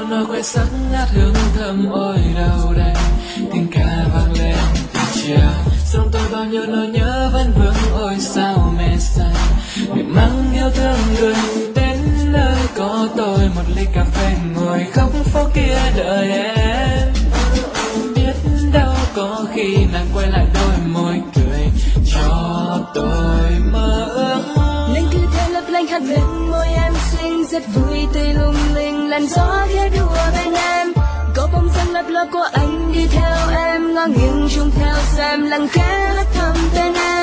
nó quay sắc ngát hương thơm ôi đâu đây tiếng ca vang lên từ chiều trong tôi bao nhiêu nỗi nhớ vẫn vương ôi sao mê say miệng mắng yêu thương đừng đến nơi có tôi một ly cà phê ngồi khóc phố kia đợi em biết đâu có khi nàng quay lại đôi môi cười cho tôi mơ ước lên cứ thế lấp lánh hắt lên môi em xinh rất vui tươi lung linh làn gió khẽ đùa bên em có bóng dáng lấp ló của anh đi theo em ngó nghiêng trông theo xem lặng khẽ thầm tên em